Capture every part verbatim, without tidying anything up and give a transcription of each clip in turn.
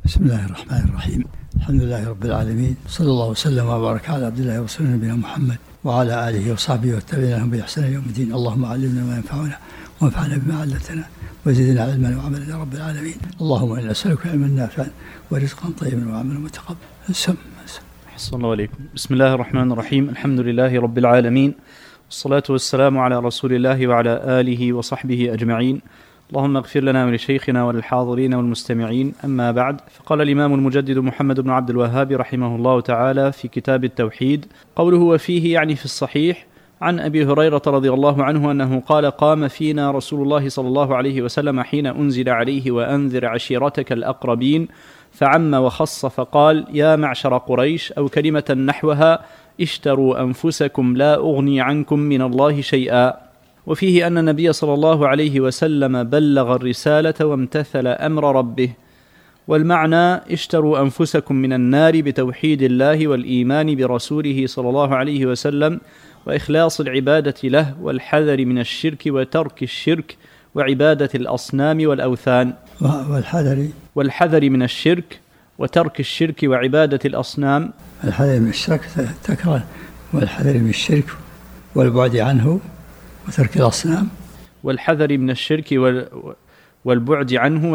بسم الله الرحمن الرحيم. الحمد لله رب العالمين، صلى الله وسلم وبارك على عبد الله ورسوله نبينا محمد وعلى آله وصحبه والتابعين لهم بإحسان يوم الدين. اللهم علمنا ما ينفعنا وانفعنا بما علمتنا وزدنا علما وعملا يا رب العالمين. اللهم إنا نسألك علما نافعا ورزقا طيبا وعملا متقبلا. سم أحسن الله عليكم. بسم الله الرحمن الرحيم. الحمد لله رب العالمين، والصلاة والسلام على رسول الله وعلى آله وصحبه أجمعين. اللهم اغفر لنا ولشيخنا وللحاضرين والمستمعين. أما بعد، فقال الإمام المجدد محمد بن عبد الوهاب رحمه الله تعالى في كتاب التوحيد قوله وفيه يعني في الصحيح عن أبي هريرة رضي الله عنه أنه قال قام فينا رسول الله صلى الله عليه وسلم حين أنزل عليه وأنذر عشيرتك الأقربين فعم وخص فقال يا معشر قريش أو كلمة نحوها اشتروا أنفسكم لا أغني عنكم من الله شيئا. وفيه أن النبي صلى الله عليه وسلم بلغ الرسالة وامتثل أمر ربه. والمعنى اشتروا أنفسكم من النار بتوحيد الله والإيمان برسوله صلى الله عليه وسلم وإخلاص العبادة له والحذر من الشرك وترك الشرك وعبادة الأصنام والأوثان. والحذر والحذر من الشرك وترك الشرك وعبادة الأصنام. الحذر من الشرك تكرر، والحذر من الشرك والبعد عنه وترك الأصنام. والحذر من الشرك والبعد عنه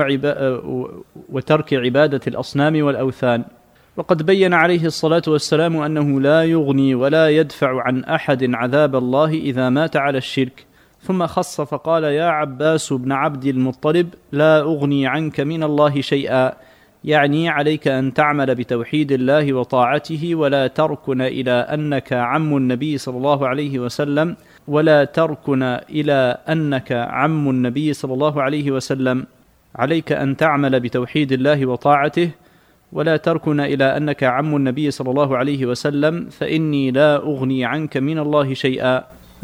وترك عبادة الأصنام والأوثان. وقد بين عليه الصلاة والسلام أنه لا يغني ولا يدفع عن أحد عذاب الله إذا مات على الشرك. ثم خص فقال يا عباس بن عبد المطلب لا أغني عنك من الله شيئا، يعني عليك أن تعمل بتوحيد الله وطاعته ولا تركن إلى أنك عم النبي صلى الله عليه وسلم ولا تركن إلى أنك عم النبي صلى الله عليه وسلم عليك أن تعمل بتوحيد الله وطاعته ولا تركن إلى أنك عم النبي صلى الله عليه وسلم فإني لا أغني عنك من الله شيئا.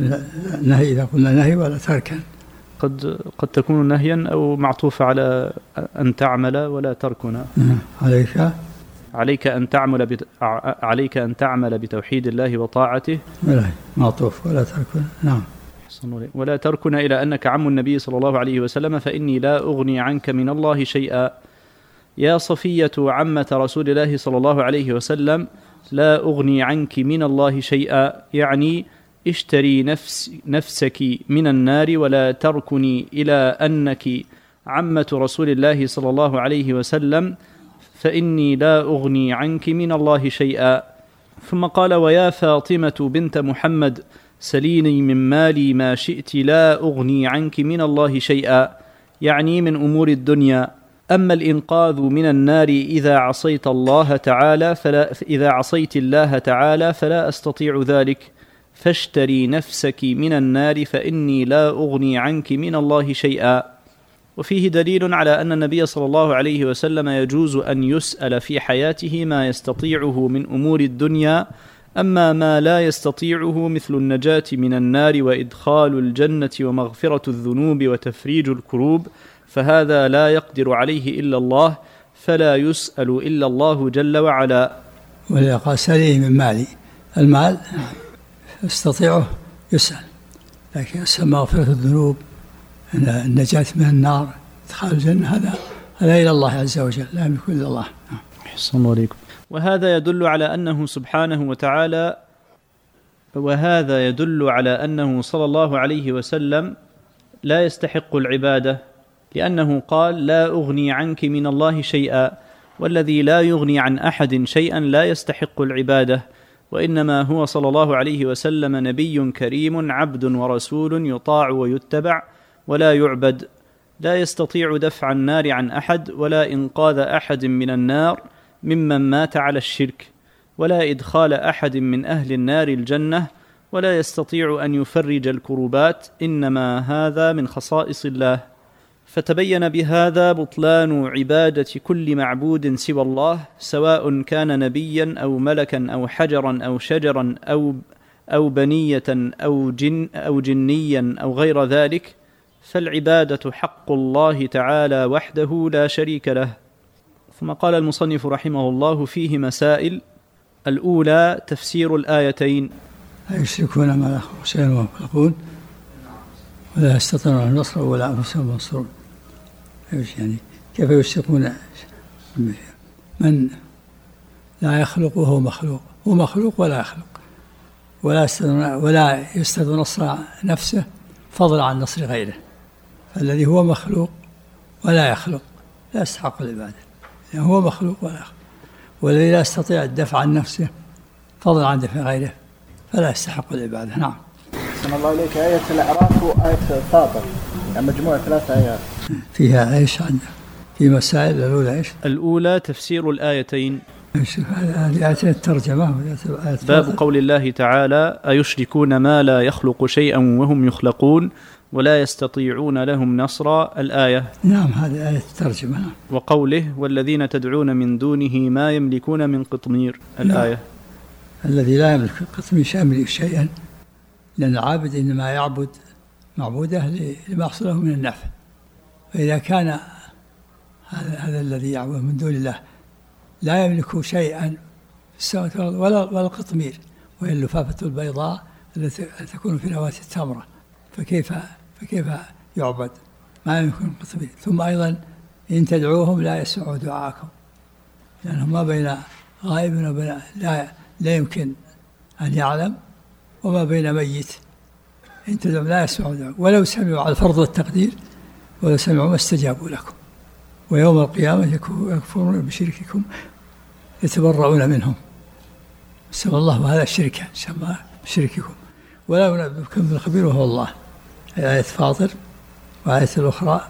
نهي إذا قلنا نهي ولا تركا قد قد تكون نهيا أو معطوفة على أن تعمل ولا تركنا. عليك عليك أن تعمل بت... عليك أن تعمل بتوحيد الله وطاعته معطوف ولا تركنا. نعم. ولا تركن إلى أنك عم النبي صلى الله عليه وسلم فإني لا أغني عنك من الله شيئا. يا صفية عمة رسول الله صلى الله عليه وسلم لا أغني عنك من الله شيئا، يعني اشتري نفس نفسك من النار ولا تركني إلى أنك عمة رسول الله صلى الله عليه وسلم فإني لا أغني عنك من الله شيئا. ثم قال ويا فاطمة بنت محمد سليني من مالي ما شئت لا أغني عنك من الله شيئا، يعني من أمور الدنيا. أما الإنقاذ من النار إذا عصيت الله تعالى فلا إذا عصيت الله تعالى فلا أستطيع ذلك، فاشتري نفسك من النار فإني لا أغني عنك من الله شيئا. وفيه دليل على أن النبي صلى الله عليه وسلم يجوز أن يسأل في حياته ما يستطيعه من أمور الدنيا، أما ما لا يستطيعه مثل النجاة من النار وإدخال الجنة ومغفرة الذنوب وتفريج الكروب فهذا لا يقدر عليه إلا الله، فلا يسأل إلا الله جل وعلا. ولقى سليه من مالي، المال يستطيعه يسأل، لكن يسأل مغفرة الذنوب النجاة من النار إدخال الجنة هذا هذا إلى الله عز وجل، لا يملك إلا الله. أحسن الله عليكم. وهذا يدل على أنه سبحانه وتعالى وهذا يدل على أنه صلى الله عليه وسلم لا يستحق العبادة، لأنه قال لا أغني عنك من الله شيئا، والذي لا يغني عن أحد شيئا لا يستحق العبادة، وإنما هو صلى الله عليه وسلم نبي كريم عبد ورسول يطاع ويتبع ولا يعبد، لا يستطيع دفع النار عن أحد ولا إنقاذ أحد من النار ممن مات على الشرك، ولا إدخال أحد من أهل النار الجنة، ولا يستطيع أن يفرج الكروبات، إنما هذا من خصائص الله. فتبين بهذا بطلان عبادة كل معبود سوى الله، سواء كان نبيا أو ملكا أو حجرا أو شجرا أو أو بنية أو جن أو جنيا أو غير ذلك، فالعبادة حق الله تعالى وحده لا شريك له. ثم قال المصنف رحمه الله فيه مسائل. الأولى تفسير الآيتين. يشركون ما لا شيئا وهم يخلقون ولا يستطيعون النصر ولا أنفسهم ينصرون. يعني كيف يشركون من لا يخلق وهو مخلوق، هو مخلوق ولا يخلق، ولا ولا يستطيع نصر نفسه فضلا عن نصر غيره. فالذي هو مخلوق ولا يخلق لا يستحق العبادة، يعني هو مخلوق ولا يخلق. والذي لا يستطيع الدفع عن نفسه فضلا عن دفع غيره فلا يستحق العبادة. نعم. أحسن الله إليك. آية الأعراف وآية فاطر، يعني مجموعة ثلاث آيات فيها إيش عندنا في مسائل. الأولى إيش؟ الأولى تفسير الآيتين. هذه آيتين الترجمة. باب قول الله تعالى: أيشركون ما لا يخلق شيئا وهم يخلقون ولا يستطيعون لهم نصرا، الآية. نعم، هذه آية الترجمة. نعم. وقوله: والذين تدعون من دونه ما يملكون من قطمير، الآية. نعم. الذي لا يملك قطمير يملك شيئا، لأن العابد إنما يعبد معبوده لما يحصله من النفع. فإذا كان هذا, هذا الذي يعبد من دون الله لا يملك شيئا في السماوات والأرض ولا ولا القطمير، وهي اللفافة البيضاء التي تكون في نواة التمرة، فكيف فكيف يعبد؟ ما يملك القطمير. ثم أيضا إن تدعوهم لا يسمعوا دعاءكم، لأنهم ما بين غائب وبين لا لا يمكن أن يعلم، وما بين ميت. إن تدعوهم لا يسمعوا دعاءكم، ولو سمعوا على الفرض والتقدير ولو سمعوا ما استجابوا لكم، ويوم القيامة يكفرون بشرككم يتبرؤون منهم. سمى الله وهذا الشركة، سمى بشرككم ولا ينبئكم بالخبير وهو الله. آية فاطر. وآية الأخرى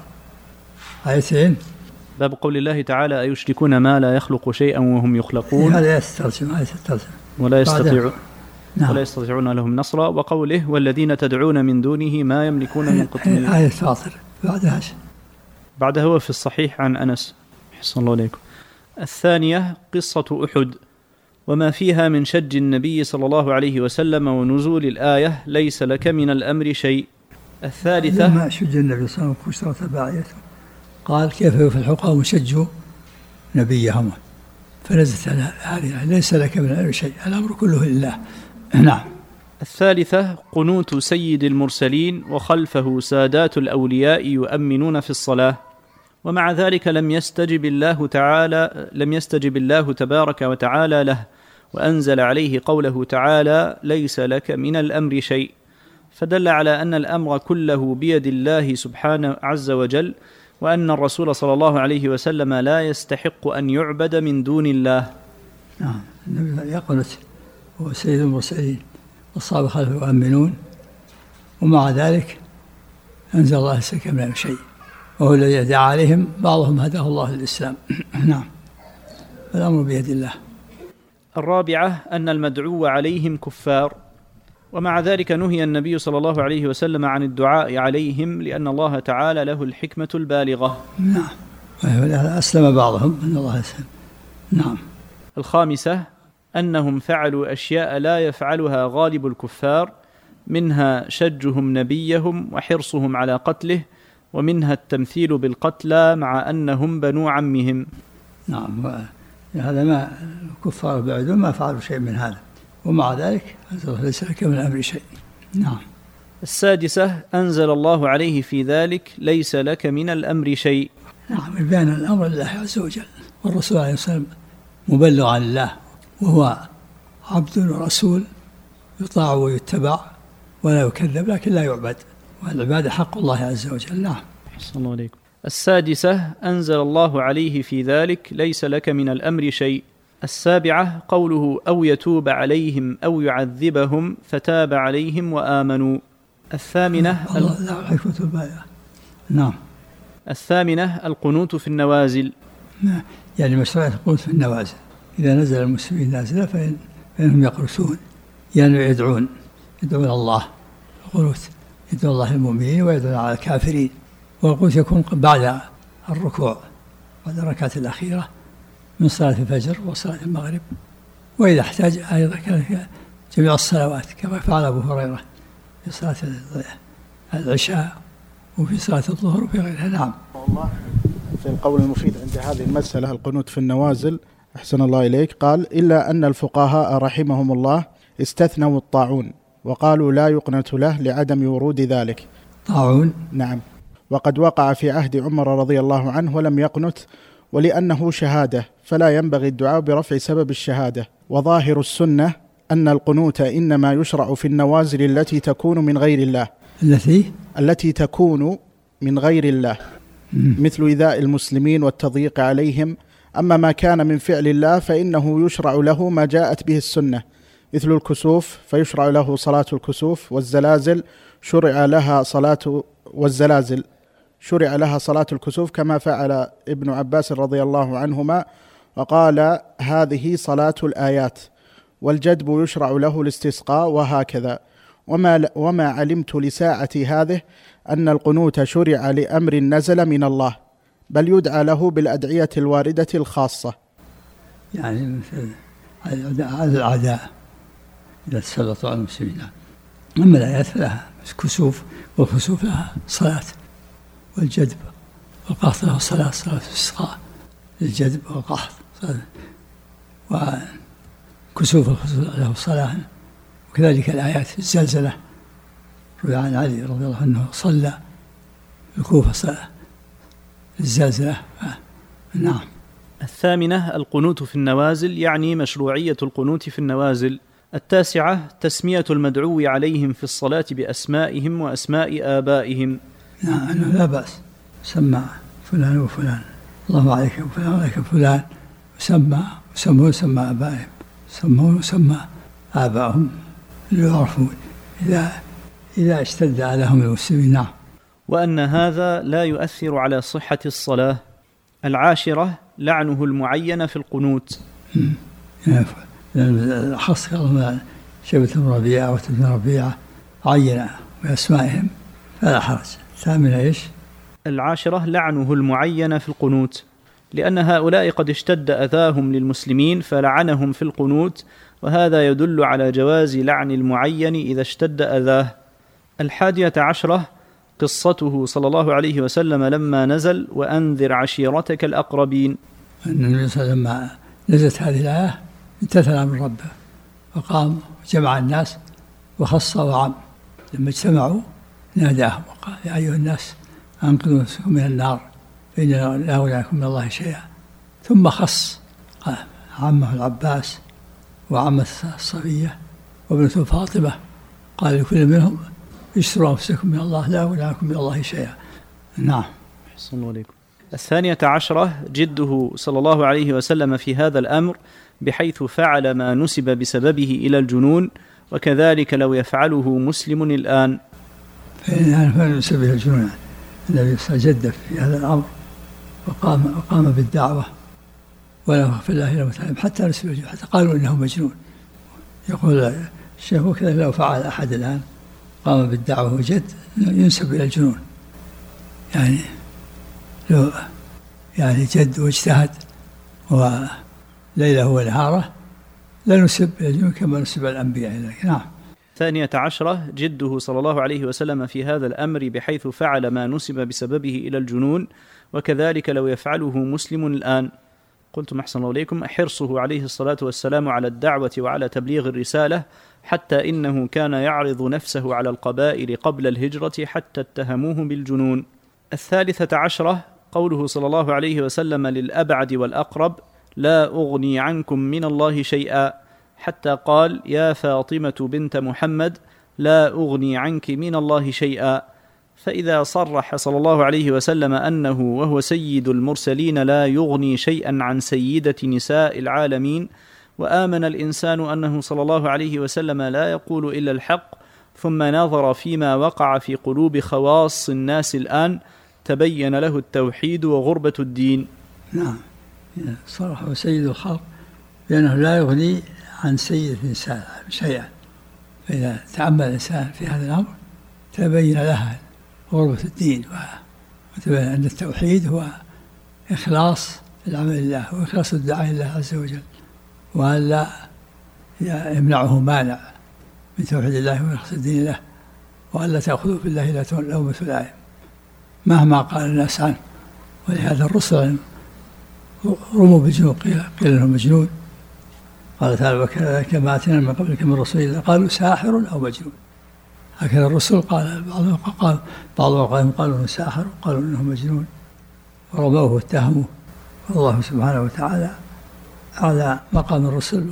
آيتين. باب قول الله تعالى: أيشركون ما لا يخلق شيئا وهم يخلقون، هذا آية الترجمة. آية الترجمة. ولا يستطيعون نعم. ولا يستطيعون لهم نصرا. وقوله: والذين تدعون من دونه ما يملكون من قطمير، آية فاطر. بعدها بعدها هو في الصحيح عن أنس. حسن الله عليكم. الثانية قصة أحد وما فيها من شج النبي صلى الله عليه وسلم ونزول الآية: ليس لك من الأمر شيء. الثالثة لما شج النبي صلى الله عليه وسلم كسرت باعيته قال: كيف يفلح قوم شجوا نبيهم، فنزلت هذه: ليس لك من الأمر شيء، الأمر كله لله. نعم. الثالثة قنوت سيد المرسلين وخلفه سادات الأولياء يؤمنون في الصلاة، ومع ذلك لم يستجب الله تعالى لم يستجب الله تبارك وتعالى له، وأنزل عليه قوله تعالى: ليس لك من الأمر شيء، فدل على أن الأمر كله بيد الله سبحانه عز وجل، وأن الرسول صلى الله عليه وسلم لا يستحق أن يعبد من دون الله. نعم. النبي يقنت هو سيد المرسلين والصحابة خلفه يؤمنون، ومع ذلك أنزل الله ليس لك من الأمر شيء، وهو الذي يدعى عليهم، بعضهم هداه الله للإسلام. نعم. الأمر بيد الله. الرابعة أن المدعو عليهم كفار، ومع ذلك نهي النبي صلى الله عليه وسلم عن الدعاء عليهم، لأن الله تعالى له الحكمة البالغة. نعم. أسلم بعضهم أن الله يسلم. نعم. الخامسة أنهم فعلوا أشياء لا يفعلها غالب الكفار، منها شجهم نبيهم وحرصهم على قتله، ومنها التمثيل بالقتلى مع أنهم بنو عمهم. نعم. هذا ما الكفار بعدون ما فعلوا شيء من هذا، ومع ذلك أنزل ليس لك من الأمر شيء. نعم. السادسة أنزل الله عليه في ذلك: ليس لك من الأمر شيء. نعم. بيان الأمر لله عز وجل، والرسول عليه الصلاة والسلام مبلغ عن الله، وهو عبد ورسول يطاع ويتبع ولا يكذب، لكن لا يعبد، والعبادة حق الله عز وجل. نعم. حسن الله عليكم. السادسة أنزل الله عليه في ذلك: ليس لك من الأمر شيء. السابعة قوله: أو يتوب عليهم أو يعذبهم فتاب عليهم وآمنوا. الثامنة ال... نعم. الثامنة القنوت في النوازل، يعني مشروع القنوت في النوازل، إذا نزل المسلمين نازلة فإن فإنهم يقنطون، يعني يدعون يدعون الله. القنوت يدعون الله المؤمنين ويدعون على الكافرين، والقنوت يكون بعد الركوع، بعد الركعة الأخيرة من صلاة الفجر وصلاة المغرب، وإذا احتاج أيضا كان جميع الصلوات كما فعل أبو هريرة في صلاة العشاء وفي صلاة الظهر وفي غيرها. نعم. الله في القول المفيد عند هذه المسألة القنوت في النوازل، أحسن الله إليك، قال: إلا أن الفقهاء رحمهم الله استثنوا الطاعون وقالوا لا يقنت له لعدم ورود ذلك. طاعون؟ نعم. وقد وقع في عهد عمر رضي الله عنه ولم يقنت، ولأنه شهادة فلا ينبغي الدعاء برفع سبب الشهادة. وظاهر السنة أن القنوت إنما يشرع في النوازل التي تكون من غير الله التي التي تكون من غير الله مثل إيذاء المسلمين والتضييق عليهم. أما ما كان من فعل الله فإنه يشرع له ما جاءت به السنة مثل الكسوف فيشرع له صلاة الكسوف، والزلازل شرع لها صلاة والزلازل شرع لها صلاة الكسوف كما فعل ابن عباس رضي الله عنهما وقال هذه صلاة الآيات. والجدب يشرع له الاستسقاء وهكذا. وما, وما علمت لساعة هذه أن القنوت شرع لأمر نزل من الله، بل يدعى له بالأدعية الواردة الخاصة. يعني مثل على الأعداء إذا تسلطوا على المسلمين. أما الآيات فلها كسوف، والكسوف لها صلاة، والجدب والقحط له صلاة، صلاة الاستسقاء الجدب والقحط، وكسوف الكسوف له صلاة. وكذلك الآيات الزلزلة روي عن علي رضي الله عنه صلى الكوفة صلاة الزلزلة. نعم. الثامنة القنوت في النوازل، يعني مشروعية القنوت في النوازل. التاسعة تسمية المدعو عليهم في الصلاة بأسمائهم وأسماء آبائهم. نعم أنه لا بأس سمى فلان وفلان، الله عليك وفلان عليك فلان، وسمى وسموا وسمى آبائهم، سموا وسمى آبائهم ليعرفوا إذا إذا اشتد عليهم المسلمين. نعم. وأن هذا لا يؤثر على صحة الصلاة. العاشرة لعنه المعين في القنوت. خاص شيبة بن ربيعة وتبت بن ربيعة عينة بأسمائهم فلا حرج. الثامنة إيش؟ العاشرة لعنه المعين في القنوت، لأن هؤلاء قد اشتد أذاهم للمسلمين فلعنهم في القنوت، وهذا يدل على جواز لعن المعين إذا اشتد أذاه. الحادية عشرة قصته صلى الله عليه وسلم لما نزل وأنذر عشيرتك الأقربين. النبي صلى الله عليه وسلم لما نزلت هذه الآية امتثل من ربه فقام وجمع الناس وخص وعم. لما اجتمعوا ناداهم وقال يا أيها الناس أنقذوا أنفسكم من النار فإن لا أغنيكم من الله شيئا. ثم خص قال عمه العباس وعمة الصفية وابنته فاطمة، قال لكل منهم اشتروا أنفسكم من الله لا أغنيكم من الله شيئا. نعم. أحسن الله عليكم. الثانية عشرة جده صلى الله عليه وسلم في هذا الأمر، بحيث فعل ما نسب بسببه إلى الجنون، وكذلك لو يفعله مسلم الآن. فإن نسب إلى الجنون النبي صلى الله عليه وسلم في هذا الأمر وقام, وقام بالدعوة ولا يغفر الله إلى متعلم حتى نسب إلى الجنون، حتى قالوا إنه مجنون. يقول الشيخ وكذا لو فعل أحد الآن قام بالدعوة وجد ينسب إلى الجنون، يعني لو يعني جد واجتهد وليله ونهاره لا نسب إلى الجنون كما نسب الأنبياء إليك. نعم. ثانية عشرة جده صلى الله عليه وسلم في هذا الأمر، بحيث فعل ما نسب بسببه إلى الجنون، وكذلك لو يفعله مسلم الآن. قلتم أحسن الله إليكم حرصه عليه الصلاة والسلام على الدعوة وعلى تبليغ الرسالة، حتى إنه كان يعرض نفسه على القبائل قبل الهجرة حتى اتهموه بالجنون. الثالثة عشرة قوله صلى الله عليه وسلم للأبعد والأقرب لا أغني عنكم من الله شيئا، حتى قال يا فاطمة بنت محمد لا أغني عنك من الله شيئا. فإذا صرح صلى الله عليه وسلم أنه وهو سيد المرسلين لا يغني شيئا عن سيدة نساء العالمين، وآمن الإنسان أنه صلى الله عليه وسلم لا يقول إلا الحق، ثم نظر فيما وقع في قلوب خواص الناس الآن، تبين له التوحيد وغربة الدين. نعم. صرح سيد الخلق بأنه لا يغني عن سيد الإنسان شيئا. فإذا تعمل الإنسان في هذا الأمر تبين لها غربة الدين، وتبين أن التوحيد هو إخلاص العمل لله وإخلاص الدعاء لله عز وجل، وأن لا يمنعه مانع من توحيد الله وإخلاص الدين له، وأن لا تأخذوا بالله لا لومة لائم مهما قال الناس عنه. ولهذا الرسل رموا بالجنون، قيل, قيل لهم مجنون. قال تعالى كما أتينا من قبلك من رسول الله قالوا ساحر أو مجنون. هكذا الرسل قال بعضهم قال بعضهم قالوا إنه ساحر وقالوا إنه مجنون، ورموه واتهموه الله سبحانه وتعالى على مقام الرسل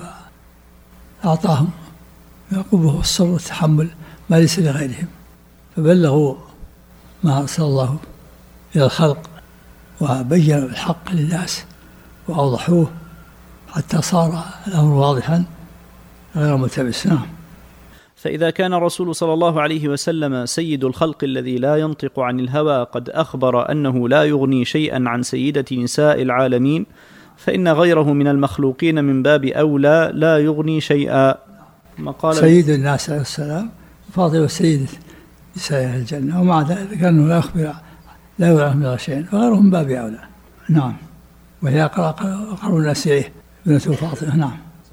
وأعطاهم القوة والصبر والتحمل ما ليس لغيرهم، فبلغوا ما أرسل الله إلى الخلق وبينوا الحق للناس وأوضحوه حتى صار الأمر واضحا غير ملتبس. نعم. فإذا كان الرسول صلى الله عليه وسلم سيد الخلق الذي لا ينطق عن الهوى قد أخبر أنه لا يغني شيئا عن سيدة نساء العالمين، فإن غيره من المخلوقين من باب أولى لا يغني شيئا. ما قال سيد الناس عليه السلام فاطمة سيدة نساء الجنة، ومع ذلك أنه لا يخبر لا يغني من شيئا، فغيرهم من باب أولى. نعم. وهي أقرب الناس إليه ابنة فاطمة. نعم.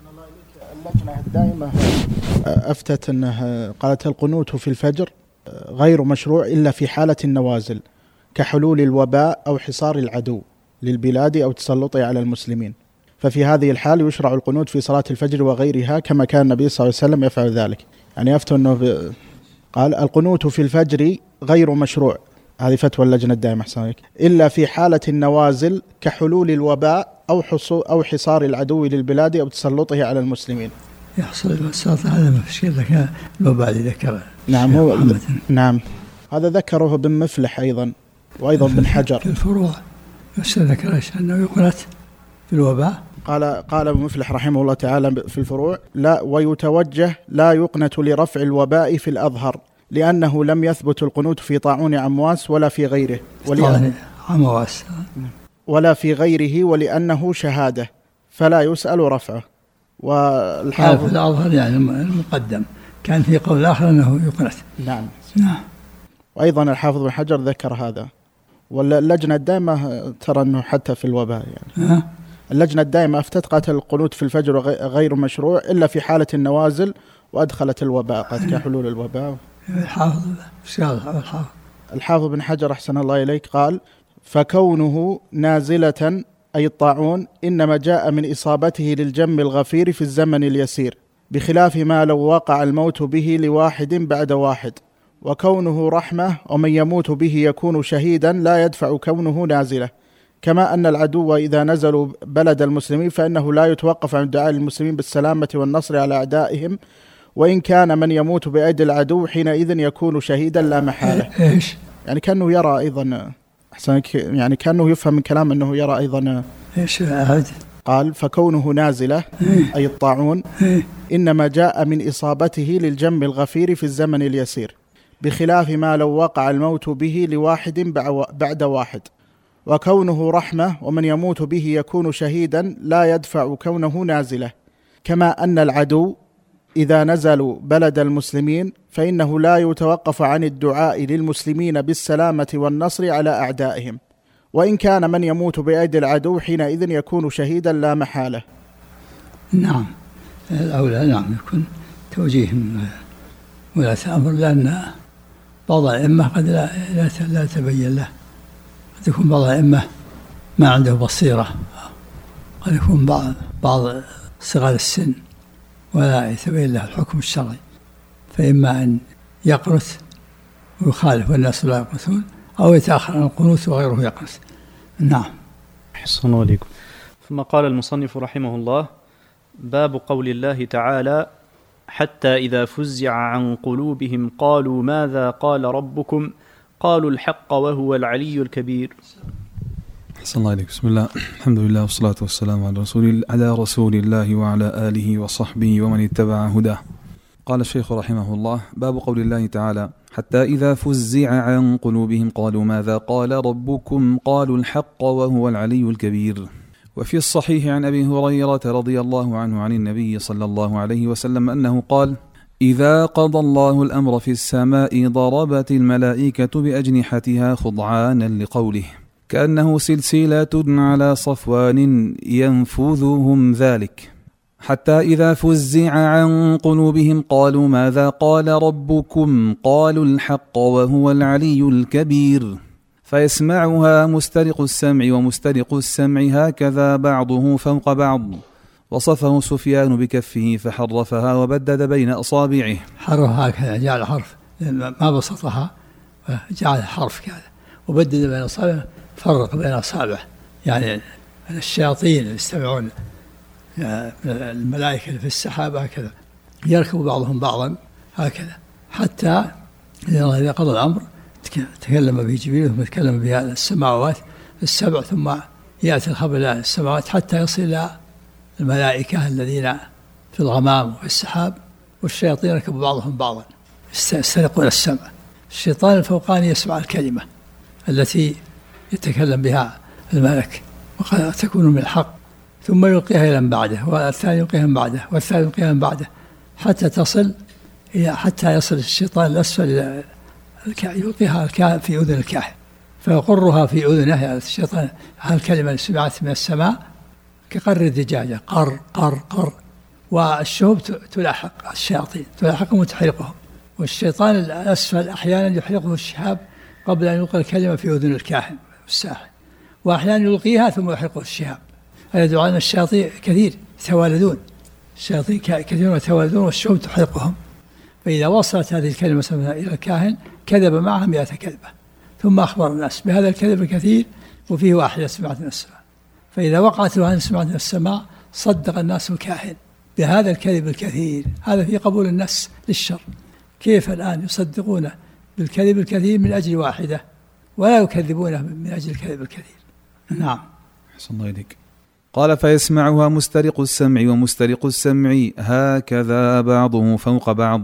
اللجنة الدائمة أفتت أنها قالت القنوت في الفجر غير مشروع إلا في حالة النوازل كحلول الوباء أو حصار العدو للبلاد أو تسلطه على المسلمين، ففي هذه الحال يشرع القنوت في صلاة الفجر وغيرها كما كان النبي صلى الله عليه وسلم يفعل ذلك. يعني أفتوا أنه ب... قال القنوت في الفجر غير مشروع، هذه فتوى اللجنة الدائمة أحسن إلا في حالة النوازل كحلول الوباء أو أو حصار العدو للبلاد أو تسلطه على المسلمين. يحصل السلطة هذا ما فيش لك الوباء اللي ذكره. نعم هو نعم هذا ذكره بن مفلح أيضا وأيضا بن حجر في الفروع، بس ذكرش أنه يقنت في الوباء. قال قال ابن مفلح رحمه الله تعالى في الفروع لا ويتوجه لا يقنت لرفع الوباء في الأظهر لأنه لم يثبت القنوت في طاعون عمواس ولا في غيره ولأن عمواس ولا في غيره ولأنه شهادة فلا يسأل رفعه. والحافظ الأظهر يعني المقدم كان في قول آخر أنه يقنت. نعم. نعم. وأيضا الحافظ بن حجر ذكر هذا. واللجنة الدائمة ترى أنه حتى في الوباء يعني أه؟ اللجنة الدائمة أفتت قالت القنوت في الفجر غير مشروع إلا في حالة النوازل وأدخلت الوباء قد كحلول الوباء. الحافظ الحافظ بن حجر أحسن الله إليك قال فكونه نازلة أي الطاعون إنما جاء من إصابته للجم الغفير في الزمن اليسير بخلاف ما لو وقع الموت به لواحد بعد واحد، وكونه رحمة ومن يموت به يكون شهيدا لا يدفع كونه نازلة، كما أن العدو إذا نزلوا بلد المسلمين فإنه لا يتوقف عن دعاء المسلمين بالسلامة والنصر على أعدائهم، وإن كان من يموت بأيدي العدو حينئذ يكون شهيدا لا محالة. إيش؟ يعني كأنه يرى أيضا أحسن يعني كأنه يفهم من كلام أنه يرى أيضا إيش هذا؟ قال فكونه نازلة أي الطاعون إنما جاء من إصابته للجم الغفير في الزمن اليسير بخلاف ما لو وقع الموت به لواحد بعد واحد، وكونه رحمة ومن يموت به يكون شهيدا لا يدفع كونه نازلة، كما أن العدو إذا نزلوا بلد المسلمين فإنه لا يتوقف عن الدعاء للمسلمين بالسلامة والنصر على أعدائهم، وإن كان من يموت بأيدي العدو حينئذ يكون شهيدا لا محالة. نعم الأولى نعم يكون توجيه ولا تأمر، لأن بعض الأئمة قد لا, لا, لا تبين له، قد يكون بعض الأئمة ما عنده بصيرة، قد يكون بعض, بعض صغار السن ولا يتبين له الحكم الشرعي، فإما أن يقنت ويخالف والناس لا يقنتون، أو يتأخر عن القنوت وغيره يقنت. نعم. أحسن عليكم. ثم قال المصنف رحمه الله: باب قول الله تعالى: حتى إذا فزع عن قلوبهم قالوا ماذا قال ربكم قالوا الحق وهو العلي الكبير. أحسن الله عليك. بسم الله الحمد لله والصلاة والسلام على رسول على رسول الله وعلى آله وصحبه ومن اتبع هداه. قال الشيخ رحمه الله: باب قول الله تعالى: حتى إذا فزع عن قلوبهم قالوا ماذا قال ربكم قالوا الحق وهو العلي الكبير. وفي الصحيح عن أبي هريرة رضي الله عنه عن النبي صلى الله عليه وسلم أنه قال: إذا قضى الله الأمر في السماء ضربت الملائكة بأجنحتها خضعانا لقوله كأنه سلسلة على صفوان ينفذهم ذلك، حتى إذا فزع عن قلوبهم قالوا ماذا قال ربكم قالوا الحق وهو العلي الكبير، فيسمعها مسترق السمع ومسترق السمع هكذا بعضه فوق بعض. وصفه سفيان بكفه فحرفها وبدد بين أصابعه. حرفها هكذا جعل حرف ما بسطها جعل حرف كذا وبدد بين أصابعه، فرق بين أصابعه يعني الشياطين اللي يستمعون الملائكة اللي في السحاب هكذا يركب بعضهم بعضا هكذا، حتى إذا قضى الأمر تكلم به جبريل ثم تكلم به السماوات السبع، ثم يأتي الخبر إلى السماوات حتى يصل إلى الملائكة الذين في الغمام وفي السحاب، والشياطين يركب بعضهم بعضا يسترقون السمع. الشيطان الفوقاني يسمع الكلمة التي يتكلم بها الملك وقد تكون من الحق، ثم يلقيها إلى من بعده، والثاني يلقيها من بعده، والثالث يلقيها من بعده، حتى تصل إلى حتى يصل الشيطان الأسفل إلى يلقيها الكاهن في أذن الكاهن فيقرها في أذنه. يعني الشيطان هالكلمة اللي سمعت من السماء كقر الدجاجة، قر قر قر، والشهب تلاحق الشياطين تلاحقهم وتحرقهم، والشيطان الأسفل أحيانا يحرقه الشهاب قبل أن يلقي الكلمة في أذن الكاهن والساحر، وأحيانا يلقيها ثم يحرقه الشهاب. يدعو أن الشياطين كثير يتوالدون، الشياطين كثير يتوالدون والشهب تحرقهم، فإذا وصلت هذه الكلمة إلى الكاهن كذب معها مئة كذبة، ثم أخبر الناس بهذا الكذب الكثير وفيه واحدة سمعت من السماء، فإذا وقعت له سمعت من السماء صدق الناس الكاهن بهذا الكذب الكثير. هذا في قبول الناس للشر. كيف الآن يصدقونه بالكذب الكثير من أجل واحدة ولا يكذبونه من أجل الكذب الكثير؟ نعم. أحسن الله إليك. قال فيسمعها مسترق السمع ومسترق السمع هكذا بعضه فوق بعض.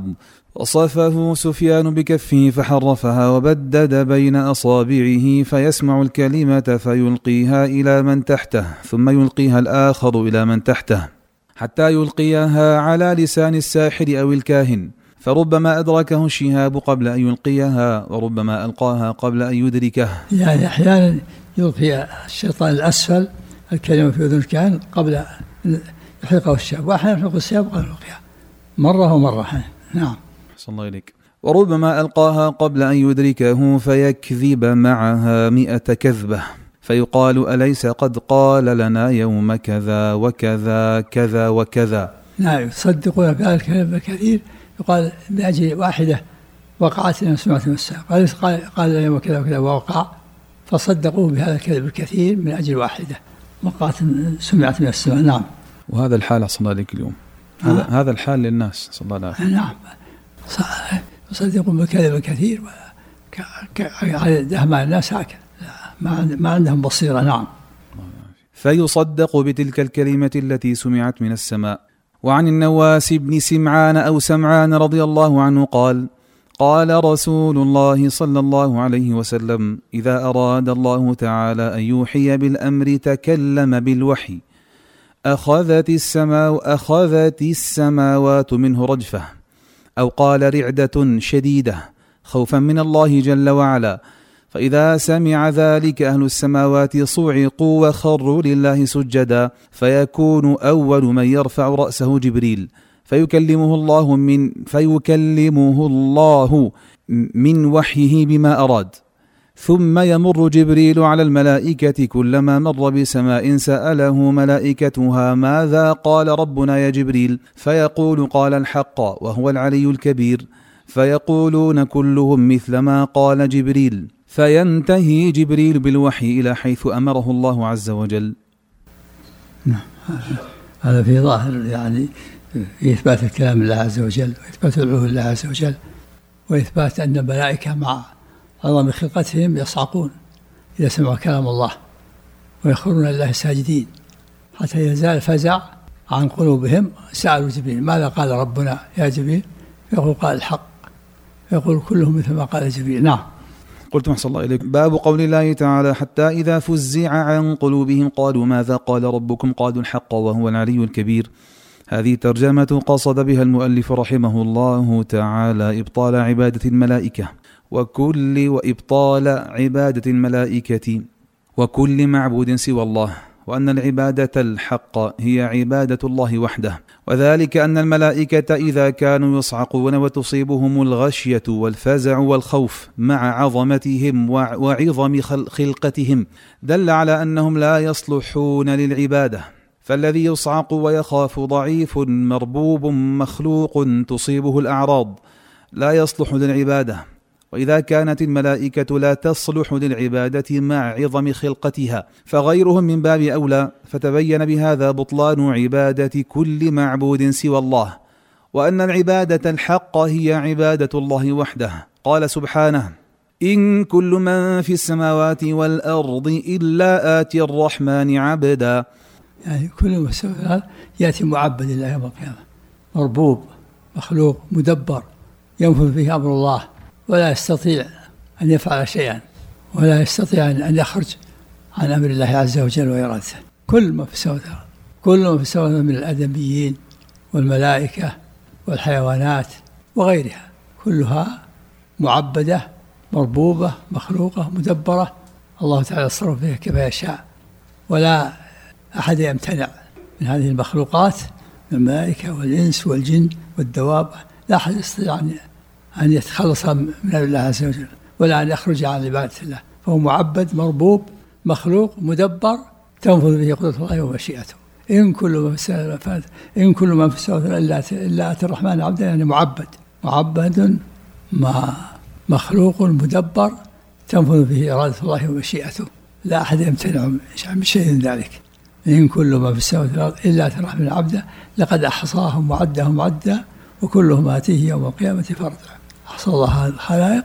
وصفه سفيان بكفه فحرفها وبدد بين أصابعه فيسمع الكلمة فيلقيها إلى من تحته ثم يلقيها الآخر إلى من تحته حتى يلقيها على لسان الساحر أو الكاهن، فربما أدركه الشهاب قبل أن يلقيها وربما ألقاها قبل أن يدركه. يعني أحيانا يلقي الشيطان الأسفل الكلمة في أذن الكاهن قبل أن يحرقه الشهاب، وأحيانا يحرق الشهاب قبل أن يلقيها، مرة ومرة. نعم. أحسن الله إليك. وربما ألقاها قبل أن يدركه فيكذب معها مئة كذبة فيقال أليس قد قال لنا يوم كذا وكذا كذا وكذا. نعم، يصدقون بهذا الكلام الكثير، يقال من أجل واحدة وقعت لنا سمعت من السماء، قال قال لنا يوم كذا وكذا ووقع، فصدقوه بهذا الكلام الكثير من أجل واحدة وقعت سمعت من السماء. نعم. وهذا الحال أصلا عليك اليوم. هذا, آه. هذا الحال للناس صلى الله عليه وسلم. نعم، يصدقون بالكلام الكثير على مع الناس هكذا ما عندهم بصيرة. نعم. فيصدق بتلك الكلمة التي سمعت من السماء. وعن النواس بن سمعان أو سمعان رضي الله عنه قال قال رسول الله صلى الله عليه وسلم إذا أراد الله تعالى أن يوحي بالأمر تكلم بالوحي أخذت السماء أخذت السماوات منه رجفة، أو قال رعدة شديدة خوفا من الله جل وعلا، فإذا سمع ذلك أهل السماوات صعقوا وخروا لله سجدا، فيكون أول من يرفع رأسه جبريل فيكلمه الله من فيكلمه الله من وحيه بما أراد، ثم يمر جبريل على الملائكة كلما مر بسماء سأله ملائكتها ماذا قال ربنا يا جبريل، فيقول قال الحق وهو العلي الكبير، فيقولون كلهم مثل ما قال جبريل، فينتهي جبريل بالوحي إلى حيث أمره الله عز وجل. نعم، هذا في ظاهر يعني إثبات الكلام لله عز وجل وإثبات العلو لله عز وجل، وإثبات أن الملائكة مع عظم خلقتهم يصعقون إذا سمعوا كلام الله ويخرون لله ساجدين، حتى يزال الفزع عن قلوبهم. سألوا جبريل ماذا قال ربنا يا جبريل، يقول قال الحق، يقول كلهم مثل ما قال جبريل. نعم. قلت محسن الله إليك. باب قول الله تعالى حتى إذا فزع عن قلوبهم قالوا ماذا قال ربكم قالوا الحق وهو العلي الكبير. هذه ترجمة قصد بها المؤلف رحمه الله تعالى إبطال عبادة الملائكة وكل وإبطال عبادة الملائكة وكل معبود سوى الله، وأن العبادة الحق هي عبادة الله وحده، وذلك أن الملائكة إذا كانوا يصعقون وتصيبهم الغشية والفزع والخوف مع عظمتهم وعظم خلقتهم دل على أنهم لا يصلحون للعبادة، فالذي يصعق ويخاف ضعيف مربوب مخلوق تصيبه الأعراض لا يصلح للعبادة، وإذا كانت الملائكة لا تصلح للعبادة مع عظم خلقتها فغيرهم من باب أولى، فتبين بهذا بطلان عبادة كل معبود سوى الله، وأن العبادة الحق هي عبادة الله وحده. قال سبحانه: إن كل من في السماوات والأرض إلا آتي الرحمن عبدا. يعني كل مسؤول يأتي معبد الله يوم القيامة، مربوب، مخلوق، مدبر، ينفذ فيه أمر الله، ولا يستطيع أن يفعل شيئا، ولا يستطيع أن يخرج عن أمر الله عز وجل وإرادته. كل ما في السماوات والأرض، كل ما في السماوات من الآدميين والملائكة والحيوانات وغيرها، كلها معبدة، مربوبة، مخلوقة، مدبرة، الله تعالى يتصرف فيها كما يشاء، ولا أحد يمتنع من هذه المخلوقات من الملائكة والإنس والجن والدواب. لا أحد يستطيع أن يتخلص من الله عز وجل ولا أن يخرج عن عبادة الله، فهو معبد، مربوب، مخلوق، مدبر، تنفذ به قدرة الله ومشيئته. إن كل ما في السماوات إن كل ما في السماوات إلا إلا آتي الرحمن عبدا، يعني معبد، معبد ما مخلوق مدبر تنفذ به إرادة الله ومشيئته، لا أحد يمتنع من شيء من ذلك. إن كل ما في السماوات والأرض إلا آتي الرحمن عبدا لقد أحصاهم وعدهم عدا وكلهم آتيه يوم القيامة فردا. أحصى الله الخلائق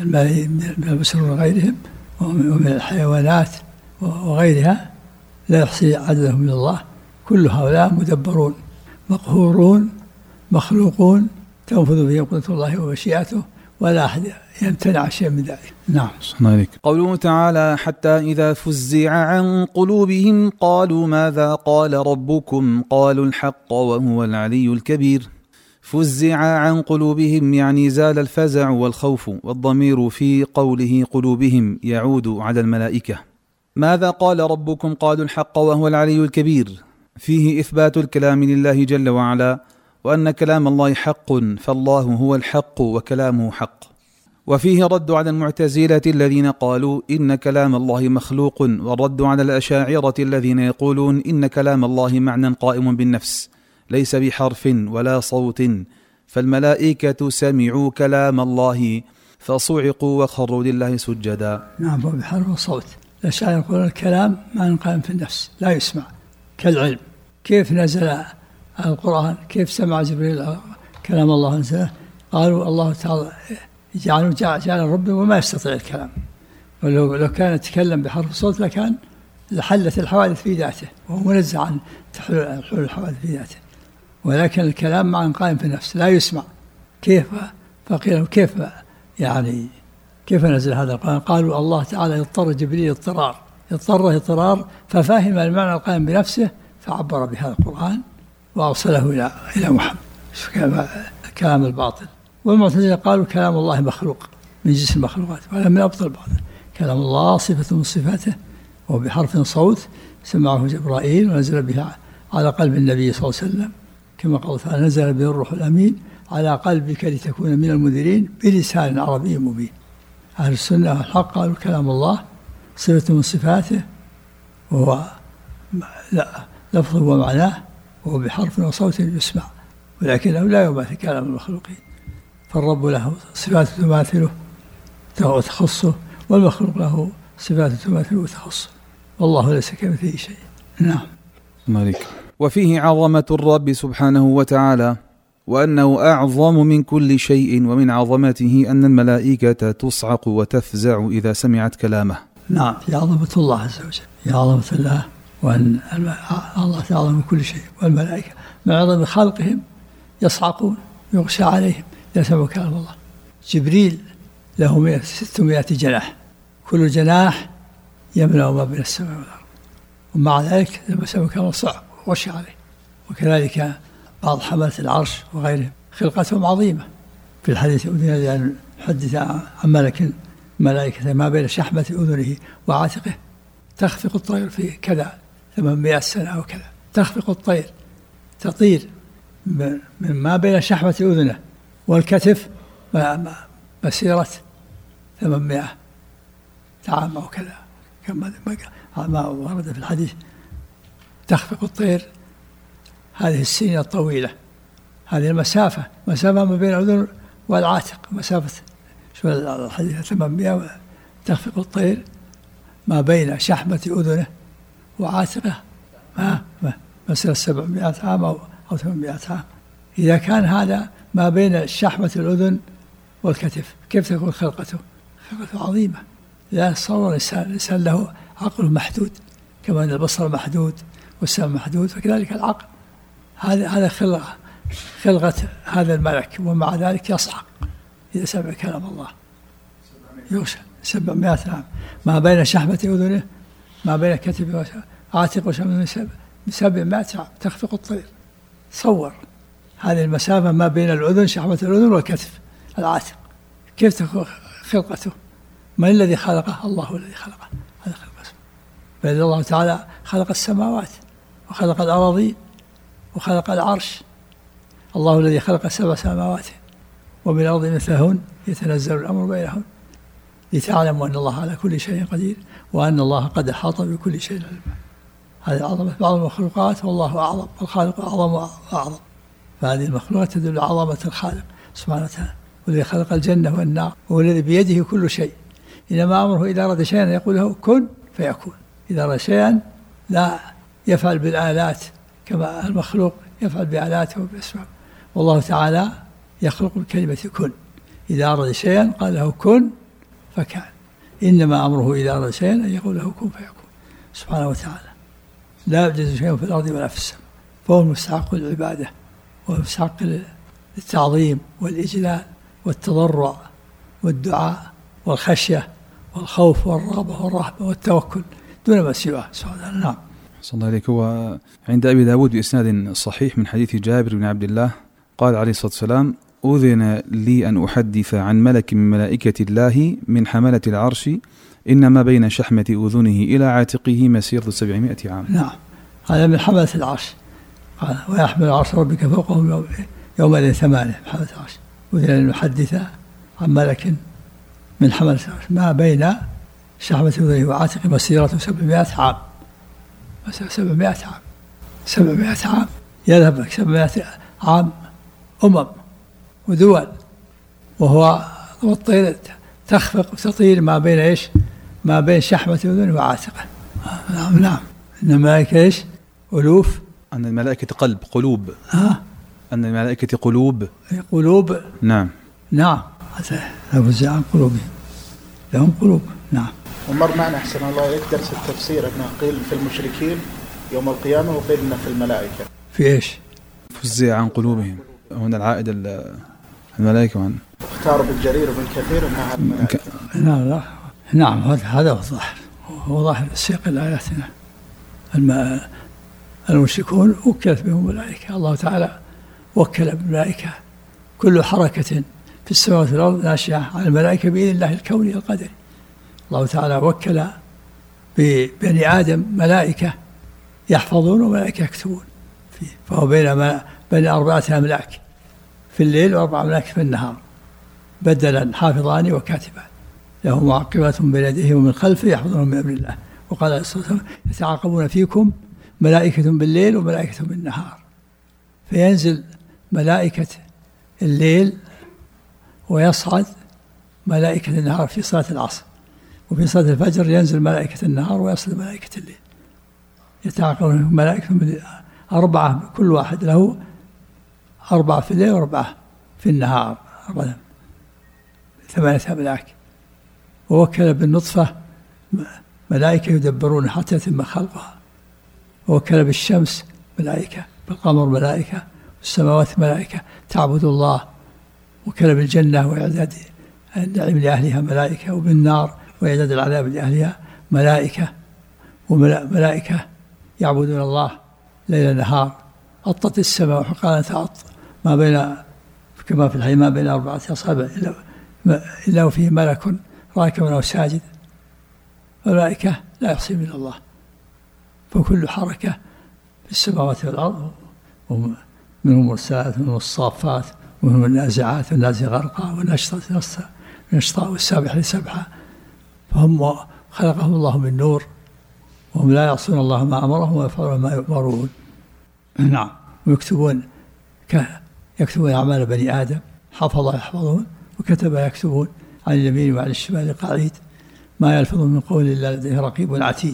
من البشر وغيرهم ومن الحيوانات وغيرها، لا يحصي عددهم من الله. كل هؤلاء مدبرون، مقهورون، مخلوقون، تنفذ به قدرة الله ومشيئته، ولا أحد يمتنع شيء من ذلك. نعم. قوله تعالى: حتى إذا فزع عن قلوبهم قالوا ماذا قال ربكم قالوا الحق وهو العلي الكبير. فزع عن قلوبهم يعني زال الفزع والخوف، والضمير في قوله قلوبهم يعود على الملائكة. ماذا قال ربكم قالوا الحق وهو العلي الكبير، فيه إثبات الكلام لله جل وعلا، وأن كلام الله حق، فالله هو الحق وكلامه حق. وفيه رد على المعتزلة الذين قالوا إن كلام الله مخلوق، والرد على الأشاعرة الذين يقولون إن كلام الله معنى قائم بالنفس ليس بحرف ولا صوت، فالملائكة سمعوا كلام الله فصعقوا وخروا لله سجدا. نعم، بحرف وصوت. الأشاعرة يقولون الكلام معنى قائم في النفس لا يسمع كالعلم. كيف نزل القرآن؟ كيف سمع جبريل كلام الله نزله؟ قالوا الله تعالى جعل جعل الرب وما يستطيع الكلام، ولو لو كان يتكلم بحرف صوت لكان لحلت الحوادث في ذاته، وهو منزه عن حلول الحوادث في ذاته، ولكن الكلام معنى قائم في النفس لا يسمع. كيف؟ فقيل كيف يعني كيف نزل هذا القرآن؟ قالوا الله تعالى يضطر جبريل اضطرار، اضطر اضطرار ففهم المعنى القائم بنفسه فعبر بهذا القرآن وأوصله إلى إلى محمد. كلام الباطل. والمعتزلة قالوا كلام الله مخلوق من جنس المخلوقات، وهذا من أبطل الباطل. كلام الله صفة من صفاته وبحرف صوت سمعه جبرائيل ونزل بها على قلب النبي صلى الله عليه وسلم، كما قال تعالى نزل به الروح الأمين على قلبك لتكون من المنذرين بلسان عربي مبين. أهل السنة والحق قالوا كلام الله صفة من صفاته وهو لا لفظه ومعناه، وهو بحرف وصوت يسمع، ولكنه لا يماثل كلام المخلوقين، فالرب له صفات تماثله وتخصه، والمخلوق له صفات تماثله وتخصه، والله ليس كمثله شيء. نعم. مالك. وفيه عظمة الرب سبحانه وتعالى، وأنه أعظم من كل شيء، ومن عظمته أن الملائكة تصعق وتفزع إذا سمعت كلامه. نعم، في عظمة الله عز وجل، في عظمة الله، وأن الله تعالى من كل شيء، والملائكة من عظم خلقهم يصعقون يغشى عليهم يسمعوا كلام الله. جبريل له ستمائة جناح، كل جناح يملأ ما بين السماء والأرض، ومع ذلك لما سمعوا كلام الله صعق وغشى عليه. وكذلك بعض حملة العرش وغيرهم خلقتهم عظيمة. في الحديث أذن لأن حدث عن ملك ملائكة ما بين شحمة أذنه وعاتقه تخفق الطير في كذا ثمانمائة سنة أو كذا، تخفق الطير تطير من ما بين شحمة أذنه والكتف مسيرة ثمانمائة عام أو كذا، كما ما ورد في الحديث. تخفق الطير هذه السنين الطويلة، هذه المسافة مسافة ما بين الأذن والعاتق، مسافة الحديث ثمانمائة تخفق الطير ما بين شحمة أذنه وعاتقه ما مسيرة سبعمائة عام أو أو ثمانمائة عام. إذا كان هذا ما بين شحمة الأذن والكتف كيف تكون خلقته؟ خلقته عظيمة. لا تصور الإنسان الإنسان له عقل محدود كما أن البصر محدود والسمع محدود، فكذلك العقل. هذا هذا خلقة خلقة هذا الملك، ومع ذلك يصعق إذا سمع كلام الله. يوشى سبعمائة عام ما بين شحمة أذنه ما بين كتفه وعاتق وشمه سبعمائة عام تخفق الطير. تصور هذه المسافة ما بين الأذن شحمة الأذن والكتف العاتق كيف تكون خلقته؟ من الذي خلقه؟ الله الذي خلقه. هذا خلقه. بل الله تعالى خلق السماوات وخلق الأراضي وخلق العرش. الله الذي خلق سبع سماوات ومن الأرض مثلهن يتنزل الأمر بينهن لتعلموا أن الله على كل شيء قدير وأن الله قد أحاط بكل شيء علما. هذه عظمة بعض المخلوقات والله أعظم، الخالق أعظم وأعظم. فهذه المخلوقات تدل على عظمة الخالق سبحانه وتعالى، والذي خلق الجنة والنار هو الذي بيده كل شيء. إنما أمره إذا أراد شيئا يقول له كن فيكون. إذا أراد شيئا لا يفعل بالآلات كما المخلوق يفعل بآلاته وبأسباب، والله تعالى يخلق بكلمة كن. إذا أراد شيئا قال له كن فكان. إنما أمره إذا أراد شيئا أن يقول له كن فيكون سبحانه وتعالى. لا يوجد شيء في الأرض ولا في السماء، فهو المستحق للعبادة والمستحق للتعظيم والإجلال والتضرع والدعاء والخشية والخوف والرغبة والرهبة والتوكل دون ما سواه سبحانه وتعالى. نعم. صلى الله عليك. وعند أبي داود بإسناد صحيح من حديث جابر بن عبد الله قال عليه الصلاة والسلام: أذن لي أن أحدث عن ملك من ملائكة الله من حملة العرش إنما بين شحمة أذنه إلى عاتقه مسيرة سبعمائة عام. نعم، هذا من حملة العرش. قال: ويحمل عرش ربك فوقهم يومئذ ثمانية. حملة العرش أذن أن أحدث عن ملك من حملة العرش ما بين شحمة أذنه وعاتقه مسيرة سبعمائة عام. سبعمائة عام سبعمائة عام يذهب لك سبعمائة عام أمم ودول، وهو والطير تخفق وتطير ما بين إيش؟ ما بين شحمة أذنه وعاتقه. نعم نعم. إن الملائكة إيش؟ ألوف. أن الملائكة قلب قلوب. ها؟ أن الملائكة قلوب قلوب. نعم نعم. لا فزع عن قلوبهم، لهم قلوب. نعم. ومر معنا أحسن الله إليك درس التفسير أنه قيل في المشركين يوم القيامة وقيل إنه في الملائكة. في إيش؟ فزع عن قلوبهم. هنا العائد الملائكة وعن اختار بالجرير وبن كثير أنها الملائكة. نعم لا. نعم هذا هو الظاهر، هو ظاهر سياق الآيات. الم... المشركون وكلت بهم الملائكة. الله تعالى وكل بالملائكة كل حركة في السماوات والأرض ناشئة عن الملائكة بإذن الله الكوني القدري. الله تعالى وكل ببني آدم ملائكة يحفظون وملائكة يكتبون فيه، فهو بين بين أربعة أملاك في الليل وأربعة أملاك في النهار، بدلا حافظان وكاتبان له معقبات من بين يديه ومن خلفه يحفظون من أمر الله. وقال عليه الصلاة والسلام: يتعاقبون فيكم ملائكة بالليل وملائكة بالنهار. فينزل ملائكة الليل ويصعد ملائكة النهار في صلاة العصر، وفي صلاة الفجر ينزل ملائكة النهار ويصعد ملائكة الليل. يتعاقبون ملائكة من أربعة، كل واحد له أربعة في الليل وأربعة في النهار، أربعة ثمانية أملاك. ووكل بالنطفة ملائكة يدبرون حتى يتم خلقها. ووكل بالشمس ملائكة، بالقمر ملائكة، والسماوات ملائكة تعبد الله. وكل بالجنة وإعداد النعيم لأهلها ملائكة، وبالنار وإعداد العذاب لأهلها ملائكة. وملائكة يعبدون الله ليل نهار. أطت السماء وحقانت أط ما بين كما في الحي ما بين أربعة أصابع إلا, إلا وفيه ملك راكب أو ساجد. الملائكة لا يعصي من الله، فكل حركة في السماوات والأرض منهم المرسلات ومنهم الصافات ومنهم النازعات والنازع غرقا والنشطة نشطا نشطا والسابح لسبحا. فهم خلقهم الله من نور، وهم لا يعصون الله ما أمرهم ويفعلون ما يؤمرون. نعم. ويكتبون يكتبون أعمال بني آدم، حفظ يحفظون وكتب يكتبون. عن اليمين وعن الشمال قعيد ما يلفظ من قول إلا لديه رقيب عتيد.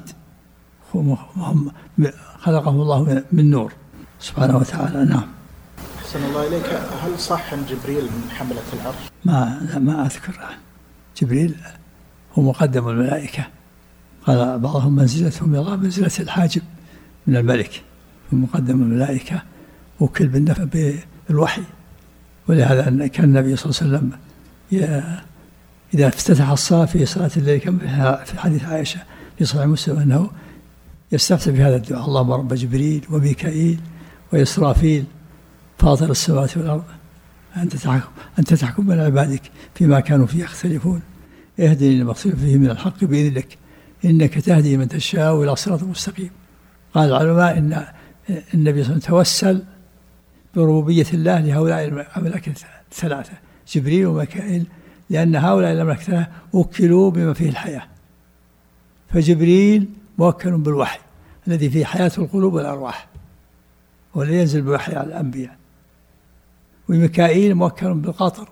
خلقهم الله من نور سبحانه وتعالى. نعم. أحسن الله إليك. هل صح أن جبريل من حملة العرش؟ ما لا ما أذكر. جبريل هو مقدم الملائكة، قال بعضهم منزلته من الله منزلة الحاجب من الملك، مقدم الملائكة وكل بالنفع بالوحي. ولهذا كان النبي صلى الله عليه وسلم إذا افتتح الصلاة في صلاة الليل كما في حديث عائشة في صحيح مسلم أنه يستفتح بهذا الدعاء: اللهم رب جبريل وميكائيل وإسرافيل فاطر السماوات والأرض أنت تحكم أنت تحكم بين عبادك فيما كانوا فيه يختلفون اهدني لما اختلف فيه من الحق بإذنك إنك تهدي من تشاء إلى صراط مستقيم. قال العلماء إن النبي صلى الله عليه وسلم توسل بربوبية الله لهؤلاء الملائكة الثلاثة جبريل وميكائيل، لأن هؤلاء الملائكة الثلاثة وكلوا بما فيه الحياة، فجبريل موكل بالوحي الذي فيه حياة القلوب والأرواح والذي ينزل بوحي على الأنبياء، وميكائيل موكل بالقطر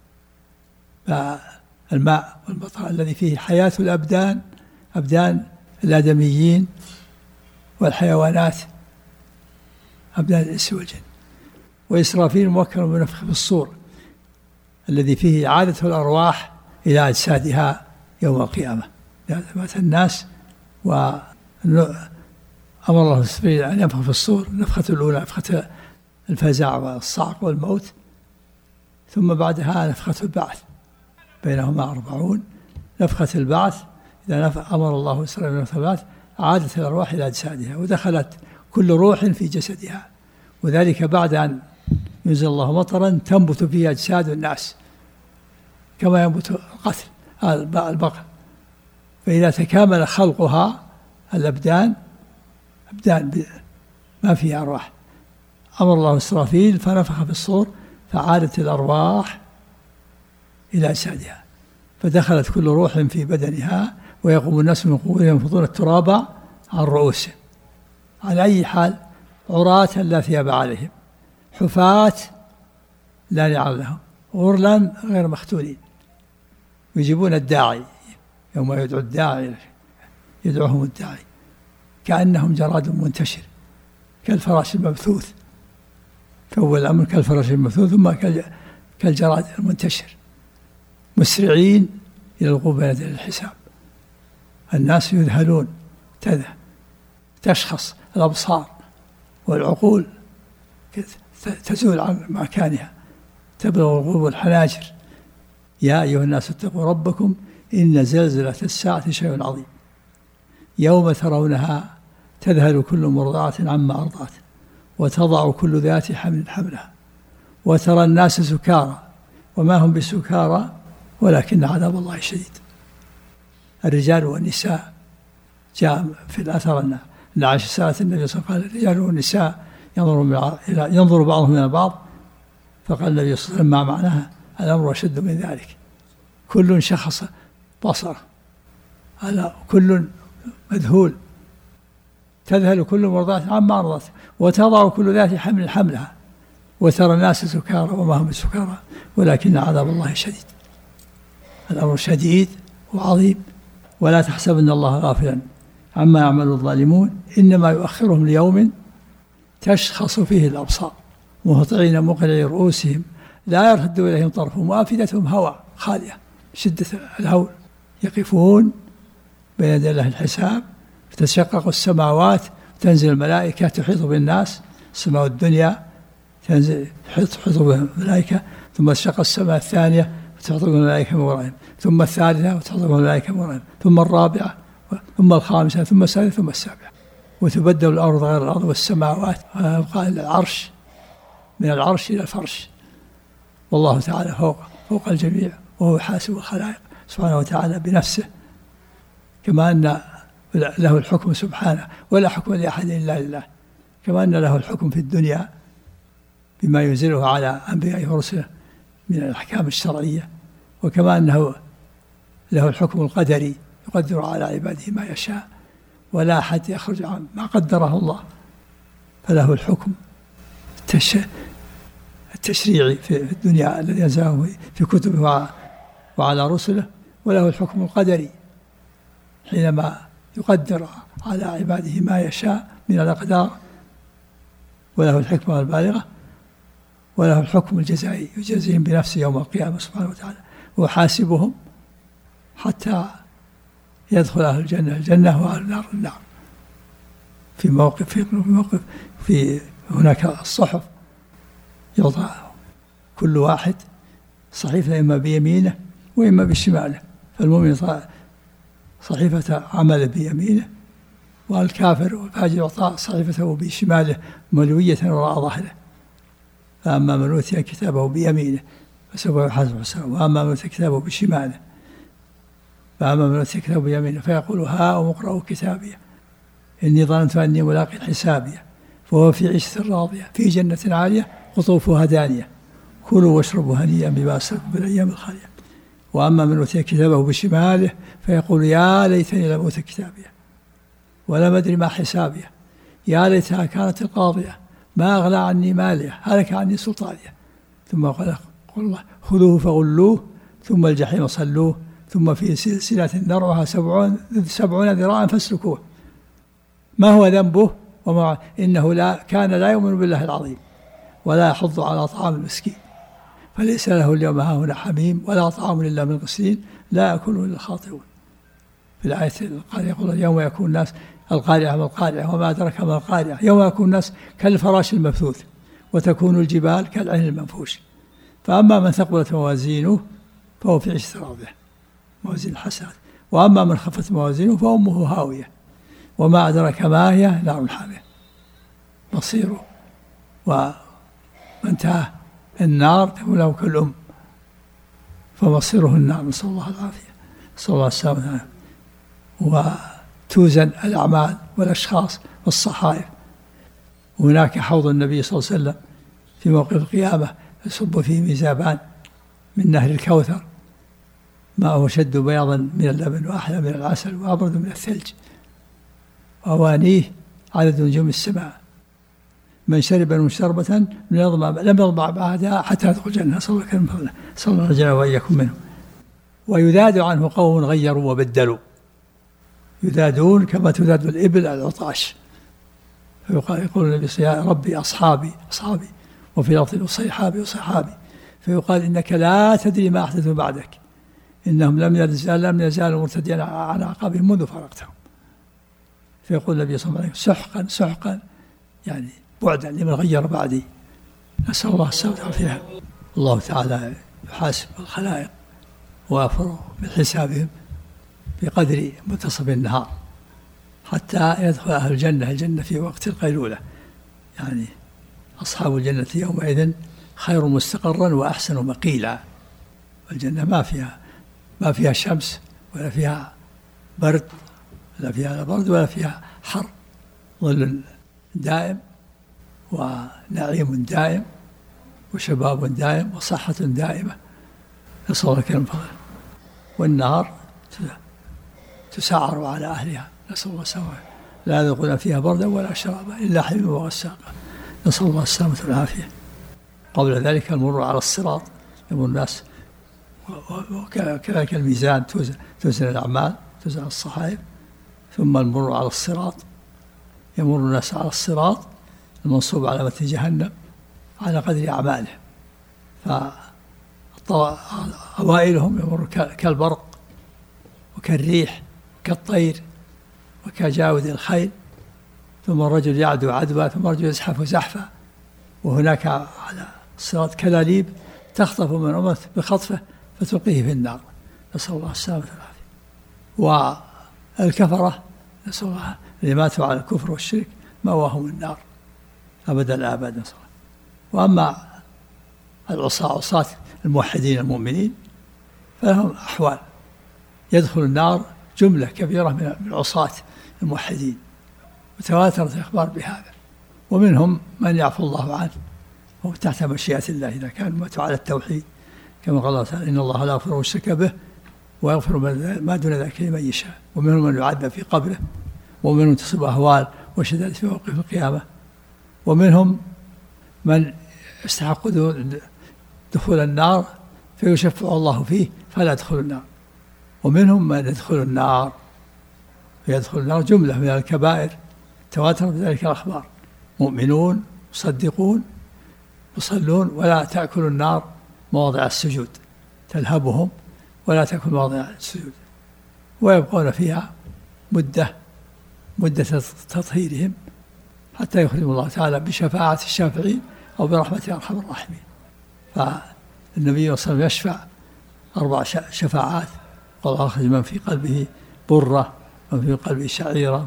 الماء والمطر الذي فيه حياة الأبدان أبدان الآدميين والحيوانات أبدان الإنس والجن، وإسرافيل موكل بنفخ بالصور الذي فيه إعادة الأرواح إلى أجسادها يوم القيامة. مات الناس وأمر الله إسرافيل أن ينفخ في الصور، نفخة الأولى نفخة الفزع والصعق والموت، ثم بعدها نفخة البعث بينهما أربعون. نفخة البعث إذا أمر الله إسرائيل بنفخة البعث عادت الأرواح إلى أجسادها ودخلت كل روح في جسدها، وذلك بعد أن ينزل الله مطرا تنبت فيه أجساد الناس كما ينبت القتل البقر، فإذا تكامل خلقها الأبدان أبدان ما فيها أرواح أمر الله إسرافيل فنفخ في الصور فعادت الأرواح إلى أجسادها، فدخلت كل روح في بدنها ويقوم الناس من قبورهم ينفضون التراب عن رؤوسهم. على أي حال عراة لا ثياب عليهم حفاة لا نعال لهم غرلا غير مختونين، يجيبون الداعي يوم يدعو الداعي يدعوهم الداعي كأنهم جراد منتشر كالفراش المبثوث، فأول الأمر كالفراش المبثوث ثم كالجراد المنتشر مسرعين إلى الوقوف بين يدي الحساب. الناس يذهلون تشخص الأبصار والعقول تزول عن مكانها تبلغ القلوب والحناجر. يا أيها الناس اتقوا ربكم إن زلزلة الساعة شيء عظيم يوم ترونها تذهل كل مرضعة عما أرضعت وتضع كل ذات حمل حملها وترى الناس سكارى وما هم بسكارى ولكن عذاب الله شديد. الرجال والنساء جاء في الأثر أن عائشة سألت النبي صلى الله عليه وسلم قال الرجال والنساء ينظر, ينظر بعضهم إلى بعض، فقال النبي صلى الله عليه وسلم ما معناها الأمر أشد من ذلك كل شخص بصره على كل مذهول تذهل كل مرضعة عما أرضت وتضع كل ذات حمل حملها وترى الناس سكارى وما هم بسكارى ولكن عذاب الله شديد. الأمر شديد وعظيم، ولا تحسبن الله غافلا عما يعمل الظالمون إنما يؤخرهم ليوم تشخص فيه الأبصار مهطعين مقنعي رؤوسهم لا يرتد إليهم طرفهم وأفئدتهم هواء خالية شدة الهول يقفون بين يدي الله الحساب فتشقق السماوات تنزل الملائكة تحيط بالناس، السماء الدنيا تنزل تحيط بالملائكة، ثم تشقق السماء الثانية وتحيط بالملائكة من ورائهم، ثم الثالثة وتحيط بالملائكة من ورائهم، ثم الرابعة ثم الخامسة ثم السادسة ثم السابعة، وتبدل الأرض غير الأرض والسماوات ويبقى العرش من العرش إلى الفرش، والله تعالى فوق فوق الجميع وهو حاسب الخلائق سبحانه وتعالى بنفسه، كما أن له الحكم سبحانه ولا حكم لأحد إلا لله، كما أن له الحكم في الدنيا بما ينزله على أنبيائه ورسله من الأحكام الشرعية، وكما أنه له الحكم القدري يقدر على عباده ما يشاء ولا أحد يخرج عن ما قدره الله، فله الحكم التشريعي في الدنيا الذي أنزله في كتبه وعلى رسله، وله الحكم القدري حينما يقدر على عباده ما يشاء من الأقدار، وله الحكمة البالغة، وله الحكم الجزائي يجزيهم بنفسه يوم القيامة سبحانه وتعالى، ويحاسبهم حتى يدخل أهل الجنة الجنة وأهل النار النار. في موقف في موقف في هناك الصحف يوضع كل واحد صحيفة إما بيمينه وإما بشماله، فالمؤمن صحيفة عمله بيمينه، والكافر والفاجر يعطى صحيفته بشماله ملوية وراء ظهره. فأما من أوتي كتابه بيمينه فسوف يحاسب حسابه، وأما من أوتي كتابه بشماله فأما من أوتي كتابه بيمينه فيقول هاؤم اقرءوا كتابي إني ظننت أني ملاق حسابي فهو في عيشة راضية في جنة عالية قطوفها دانية كلوا واشربوا هنيئا بما أسلفتم بالأيام الخالية. وأما من أوتي كتابه بشماله فيقول يا ليتني لم أوت كتابي ولم أدري ما حسابي يا ليتها كانت القاضية ما أغلى عني ماليه هلك عني سلطانيه. ثم قال الله خذوه فغلوه ثم الجحيم صلوه ثم في سلسلة ذرعها سبعون سبعون ذراعا فاسلكوه. ما هو ذنبه؟ وما إنه لا كان لا يؤمن بالله العظيم ولا يحض على طعام المسكين فليس له اليوم هاهنا حميم ولا طعام إلا من غسلين لا يأكله إلا الخاطئون. في الآية القارعة يقول يوم يكون الناس القارعة ما القارعة وما أدرك ما القارعة يوم يكون الناس كالفراش المبثوث وتكون الجبال كالعهن المنفوش. فأما من ثقلت موازينه فهو في عيشة راضية موازين الحسنات، وأما من خفت موازينه فأمه هاوية وما أدرك ما هي نار حامية مصيره. ومنتهى النار تكون له كالأم فمصيره النار، نسأل الله العافية نسأل الله السلامة. وتوزن الأعمال والأشخاص والصحائف. وهناك حوض النبي صلى الله عليه وسلم في موقف القيامة يصب فيه ميزابان من نهر الكوثر ماءه شد بياضا من اللبن وأحلى من العسل وأبرد من الثلج وأوانيه عدد نجوم السماء من شرب من شربة لم يضمع بعدها حتى يدخل الجنة صلى الله عليه وسلم وإياكم منه. ويذاد عنه قوم غيروا وبدلوا يذادون كما تذاد الإبل العطاش فيقول يقول النبي يا ربي أصحابي أصحابي وفي لفظ صيحابي وصحابي فيقال إنك لا تدري ما أحدثوا بعدك إنهم لم يزالوا لم يزالوا مرتدين على أعقابهم منذ فرقتهم. فيقول النبي صلى الله عليه وسلم سحقا سحقا يعني بعدا لمن غير بعدي. نسأل الله السلامة والعافية. الله تعالى يحاسب الخلائق ويغفر من حسابهم بقدر منتصف النهار حتى يدخل أهل الجنة الجنة في وقت القيلولة. يعني أصحاب الجنة يومئذ خير مستقرا وأحسن مقيلا. الجنة ما فيها ما فيها شمس ولا فيها برد ولا فيها برد ولا فيها حر، ظل دائم ونعيم دائم وشباب دائم وصحة دائمة نسأل الله الكريم فضله. والنار تسعر على أهلها نسأل الله السلامة لا يذوقون فيها بردا ولا شرابا إلا حميما وغساقا نسأل الله السلامة والعافية. قبل ذلك المر على الصراط يمر الناس وكذلك الميزان توزن, توزن الأعمال توزن الصحائف ثم المر على الصراط يمر الناس على الصراط المنصوب على متن جهنم على قدر أعماله. فأوائلهم يمر كالبرق وكالريح كالطير وكجاود الخيل ثم الرجل يعدو عدوى ثم الرجل يزحف زحفا. وهناك على الصراط كلاليب تخطف من أمة بخطفه فتلقيه في النار نسأل الله السلامة والعافية. والكفرة نسأل الله اللي ماتوا على الكفر والشرك مأواهم النار أبدا الآباد نسأل الله. وأما العصاة عصاة الموحدين المؤمنين فلهم أحوال يدخل النار جملة كبيرة من العصاة الموحدين وتواترت الأخبار بهذا. ومنهم من يعفو الله عنه وهو تحت مشيئة الله إذا كان ماتوا على التوحيد كما قال الله تعالى إن الله لا يغفر الشرك به ويغفر ما دون ذلك لمن يشاء. ومنهم من يعذب في قبره ومنهم تصيب أهوال وشدائد في موقف القيامة. ومنهم من يستحق دخول النار فيشفع الله فيه فلا يدخلوا النار. ومنهم من يدخل النار يدخل النار جملة من الكبائر تواتر بذلك الأخبار، مؤمنون مصدقون يصلون ولا تأكل النار مواضع السجود، تلهبهم ولا تأكل مواضع السجود، ويبقون فيها مدة مدة تطهيرهم حتى يخرجهم الله تعالى بشفاعة الشافعين أو برحمة أرحم الراحمين. فالنبي صلى الله عليه وسلم يشفع أربع شفاعات، قال أخرج من في قلبه برة، من في قلبه شعيرة،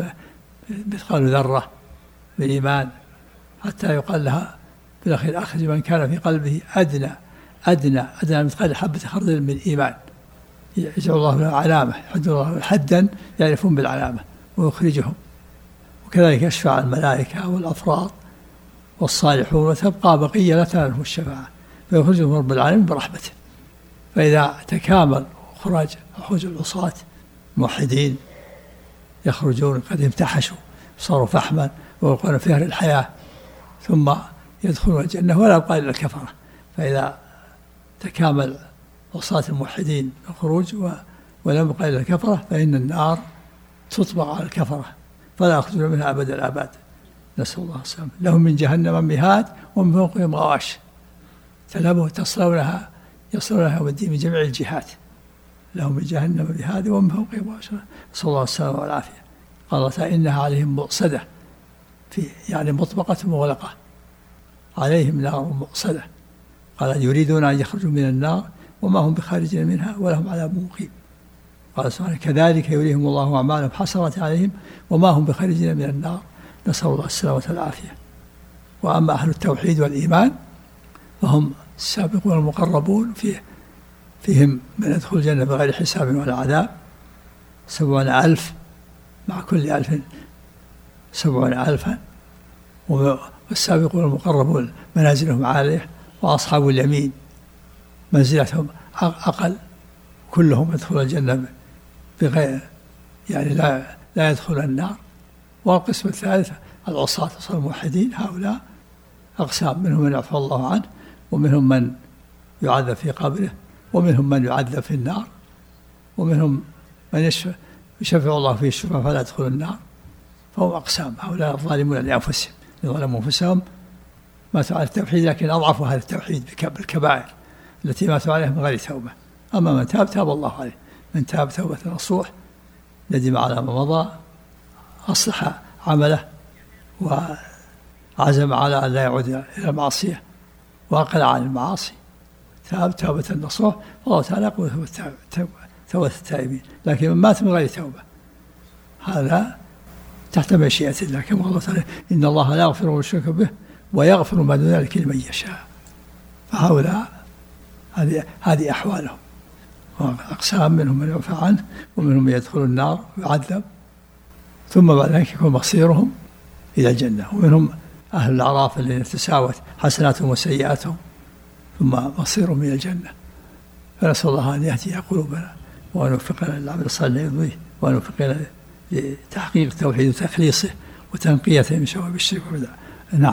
مثقال ذرة بالإيمان، حتى يقال لها في الأخير أخرج من كان في قلبه أدنى أدنى أدنى مثقال حبة خردل من الإيمان، يجعل الله له علامة، يحد الله حدا يعرفون بالعلامة ويخرجهم. وكذلك يشفع الملائكة والأفراد والصالحون، وتبقى بقية لا تنالهم الشفاعة، فيخرجهم رب العالمين برحمته. فإذا تكامل خراج خروج العصاة الموحدين يخرجون قد امتحشوا صاروا فحما ويلقون في أهل الحياة ثم يدخلون الجنة ولا يبقى إلا الكفرة. فإذا تكامل عصاة الموحدين الخروج ولم يبقى إلا الكفرة فإن النار تطبق على الكفرة فلا يخرجون منها أبد الآباد، نسأل الله السلامة. لهم من جهنم مهاد ومن فوقهم غواش تلهبهم تصلونها يصلونها يوم الدين من جميع الجهات، لهم من جهنم مهاد ومن فوقهم غواش، نسأل الله السلامة والعافية. قال تعالى إنها عليهم مؤصدة، في يعني مطبقة مغلقة، عليهم نار مؤصدة. قال يريدون أن يخرجوا من النار وما هم بخارجين منها ولهم عذاب مقيم. قال سبحانه كذلك يريهم الله أعمالهم حسرات عليهم وما هم بخارجين من النار، نسأل الله السلامة والعافية. وأما أهل التوحيد والإيمان فهم السابقون المقربون، فيه فيهم من يدخل الجنة بغير حساب ولا عذاب، سبعون ألف مع كل ألف سبعون ألفا. والسابقون المقربون منازلهم عالية، وأصحاب اليمين منزلتهم أقل، كلهم يدخل الجنة بغير يعني لا لا يدخل النار. والقسم الثالث العصاة الموحدين، هؤلاء أقسام، منهم من يعفو الله عنه، ومنهم من يعذب في قبره، ومنهم من يعذب في النار، ومنهم من يشفع يشفع الله فيه الشفاعة فلا يدخل النار. فهم أقسام، هؤلاء الظالمون لأنفسهم، ظلموا أنفسهم ماتوا على التوحيد لكن أضعفوا هذا التوحيد بالكبائر التي ماتوا عليها من غير توبة. أما من تاب تاب الله عليه، من تاب توبة نصوح ندم على ما مضى، أصلح عمله وعزم على أن لا يعود إلى المعصية وأقلع عن المعاصي، تاب توبة نصوح، الله تعالى يقول توبة التائبين. لكن من مات من غير توبة هذا تحت مشيئة الله، كما قال الله تعالى إن الله لا يغفر من يشرك به ويغفر ما دون ذلك لمن يشاء. فهؤلاء هذه هذه أحوالهم، أقسام، منهم من يعفى عنه ومنهم من يدخل النار ويعذب ثم بعد ذلك يكون مصيرهم إلى الجنة. ومنهم أهل الأعراف الذين تساوت حسناتهم وسيئاتهم ثم مصيرهم إلى الجنة. فنسأل الله أن يهدي قلوبنا وأن يوفقنا للعمل الصالح يرضيه، وأن يوفقنا لتحقيق التوحيد وتخليصه وتنقيته من شوائب الشرك والبدع. نعم.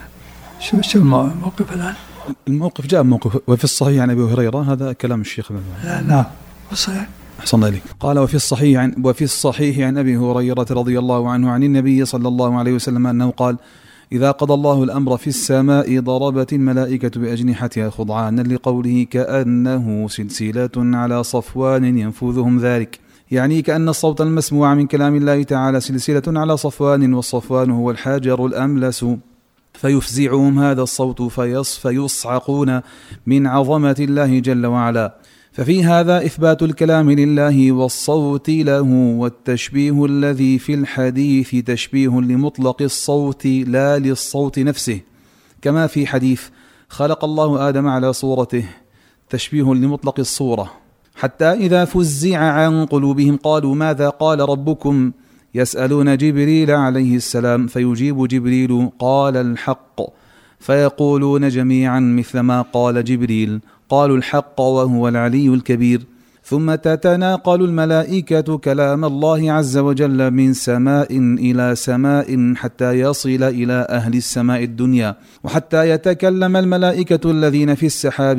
شو شو الموقف الآن؟ الموقف جاء موقف وفي الصحيح عن أبي هريرة، هذا كلام الشيخ. نعم صحيح. أحسن الله إليك. قال وفي الصحيح عن وفي الصحيح عن أبي هريرة رضي الله عنه عن النبي صلى الله عليه وسلم أنه قال إذا قضى الله الأمر في السماء ضربت الملائكة بأجنحتها خضعانا لقوله كأنه سلسلة على صفوان ينفذهم ذلك، يعني كأن الصوت المسموع من كلام الله تعالى سلسلة على صفوان، والصفوان هو الحجر الأملس، فيفزعهم هذا الصوت فيص فيصعقون من عظمة الله جل وعلا. ففي هذا إثبات الكلام لله والصوت له، والتشبيه الذي في الحديث تشبيه لمطلق الصوت لا للصوت نفسه، كما في حديث خلق الله آدم على صورته تشبيه لمطلق الصورة، حتى إذا فزع عن قلوبهم قالوا ماذا قال ربكم، يسألون جبريل عليه السلام فيجيب جبريل قال الحق، فيقولون جميعا مثل ما قال جبريل قالوا الحق وهو العلي الكبير. ثم تتناقل الملائكة كلام الله عز وجل من سماء إلى سماء حتى يصل إلى أهل السماء الدنيا، وحتى يتكلم الملائكة الذين في السحاب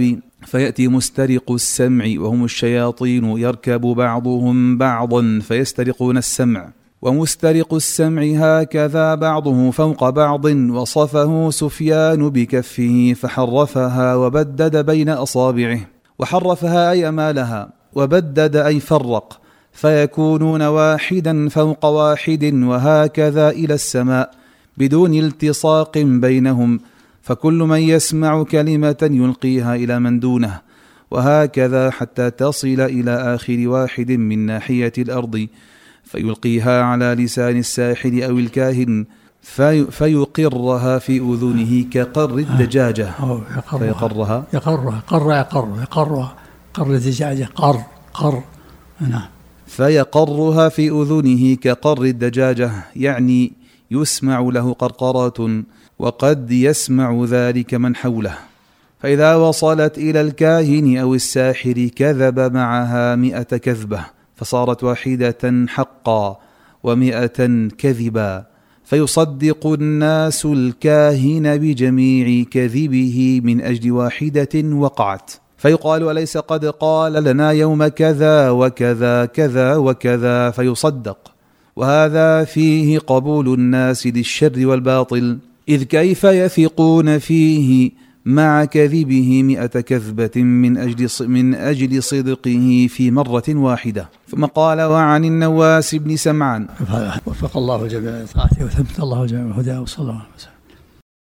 فيأتي مسترق السمع وهم الشياطين يركب بعضهم بعضا فيسترقون السمع، ومسترق السمع هكذا بعضه فوق بعض. وصفه سفيان بكفه فحرفها وبدد بين أصابعه. وحرفها أي أمالها، وبدد أي فرق، فيكونون واحدا فوق واحد، وهكذا إلى السماء بدون التصاق بينهم، فكل من يسمع كلمة يلقيها إلى من دونه، وهكذا حتى تصل إلى آخر واحد من ناحية الأرض فيلقيها على لسان الساحر أو الكاهن في فيقرها في أذنه كقر الدجاجة. فيقرها يقرها قر يقر يقرها قر الدجاجة قر قر نعم. فيقرها في أذنه كقر الدجاجة، يعني يسمع له قرقرات، وقد يسمع ذلك من حوله. فإذا وصلت إلى الكاهن أو الساحر كذب معها مئة كذبة، فصارت واحدة حقا ومئة كذبا، فيصدق الناس الكاهن بجميع كذبه من أجل واحدة وقعت، فيقال أليس قد قال لنا يوم كذا وكذا كذا وكذا، فيصدق. وهذا فيه قبول الناس للشر والباطل، إذ كيف يثقون فيه مع كذبه مئة كذبة من أجل من أجل صدقه في مرة واحدة. ثم قال: وعن النواس بن سمعان. وفق الله جميع طاعته وثبت الله جميع هداه وصلى الله عليه وسلم.